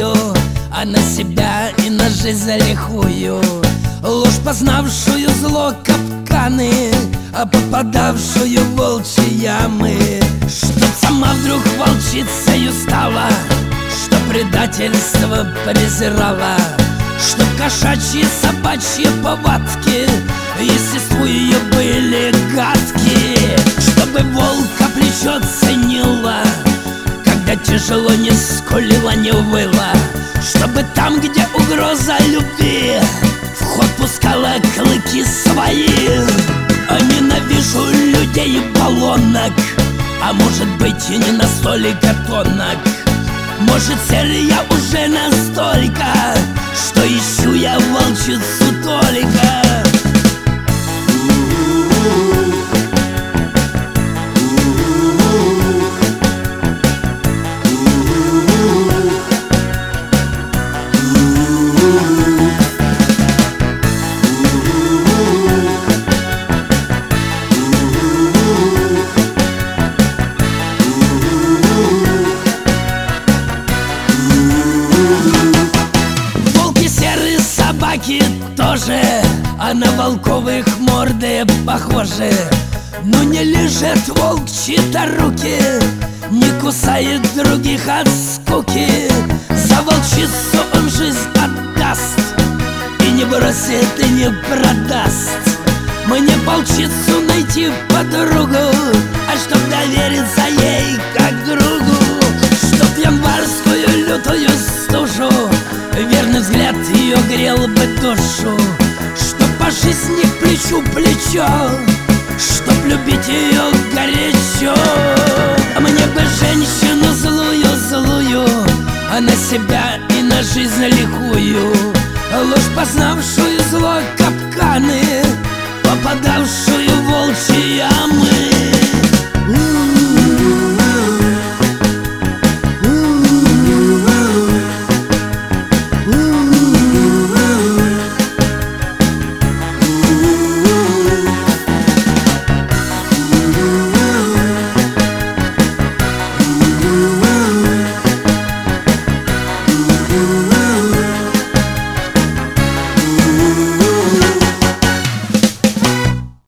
злую, а на себя и на жизнь лихую. Ложь, познавшую зло капканы, а попадавшую в волчьи ямы. Чтоб сама вдруг волчицею стала, чтоб предательство презирала, чтоб кошачьи собачьи повадки естеству ее были гадкие. Чтобы волка плечо ценила, когда тяжело не скулила, не выла. Чтобы там, где угроза любви, в ход пускала клыки свои. А ненавижу людей и баллонок, а может быть и не настолько тонок. Может, серый я уже настолько, что ищу я волчицу только. Собаки тоже, а на волковых морды похожи. Но не лежат волчьи-то руки, не кусает других от скуки. За волчицу он жизнь отдаст, и не бросит, и не продаст. Мне волчицу найти подругу, а чтоб довериться ей как другу. Чтоб январскую лютую стужу, верный взгляд ее грел бы душу. Чтоб по жизни плечу плечо, чтоб любить ее горячо. Мне бы женщину злую, а на себя и на жизнь лихую. Ложь, познавшую зло капканы, попадавшую в волчьи ямы.